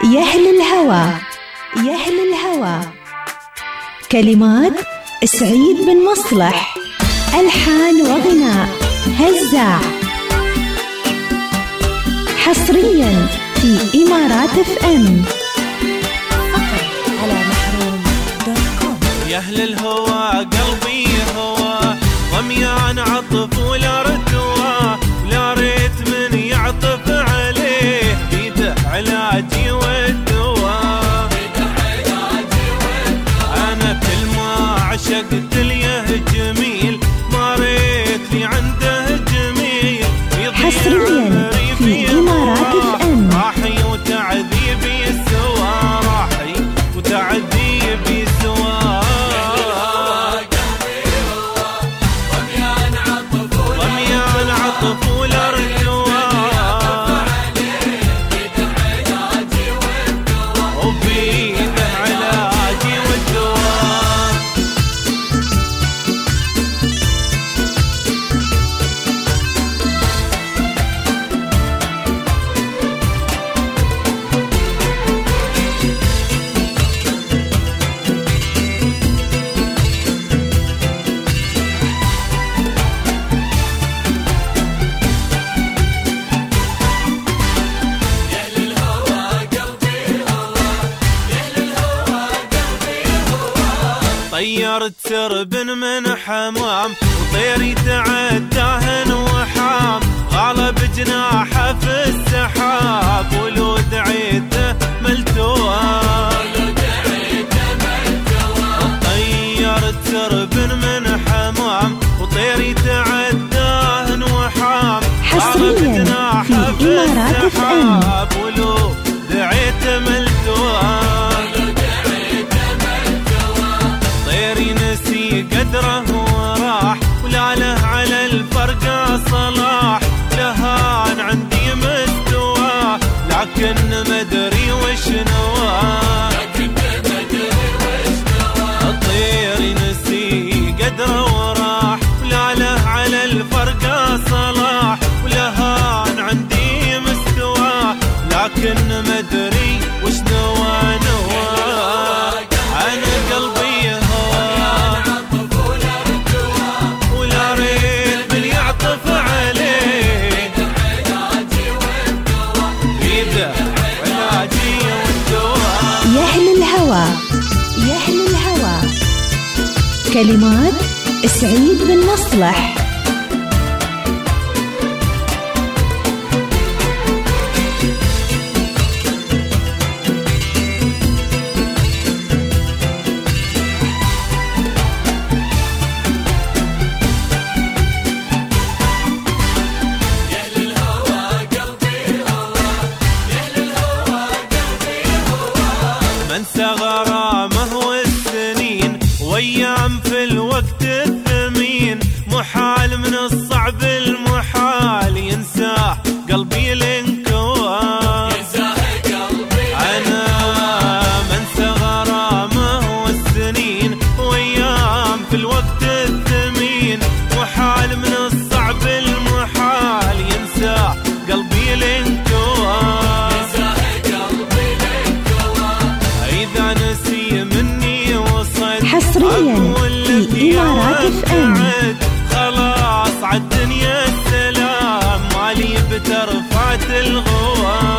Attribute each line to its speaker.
Speaker 1: يا أهل الهوى، يا أهل الهوى. كلمات سعيد بن مصلح، ألحان وغناء هزاع. حصريا في إمارات FM فقط على محروم.com.
Speaker 2: يا أهل الهوى قلبي هوى ضميان عطف ولا رتوى، ولا ريت من يعطف عليه بيده علاجي والدواء. أنا كل ما عشقت ليه جميل ما ريت لي عنده جميل.
Speaker 1: حصريا في إمارات FM.
Speaker 2: راحي وتعذيبي سوا، راحي وتعذيبي سوا. طيرت سرب من حمام وطيري تعداه وحام، غالب جناحه في السحاب ولو دعيته ملتوى. طيرت سرب من حمام وطيري تعداه وحام، غالب جناحه في السحاب ولو دعيته ملتوى. قدره وراح ولا له على الفرقة صلاح، لهان عندي مستوى لكن مدري وش نواه. الطير نسي قدره وراح ولا له على الفرقة صلاح، ولهان عندي مستوى لكن مدري وش نواه. أنا قلبي
Speaker 1: يا أهل الهوى. كلمات سعيد بن مصلح.
Speaker 2: غرامه والسنين وأيام في الوقت الثمين، محال من الصعب المحال ينساه قلبي لانكوى. أنا منسى غرامه والسنين وأيام في الوقت الثمين، محال من الصعب المحال ينساه قلبي لانكوى.
Speaker 1: حصريا في إمارات FM.
Speaker 2: خلاص عالدنيا السلام مالي بترفعت الغوام.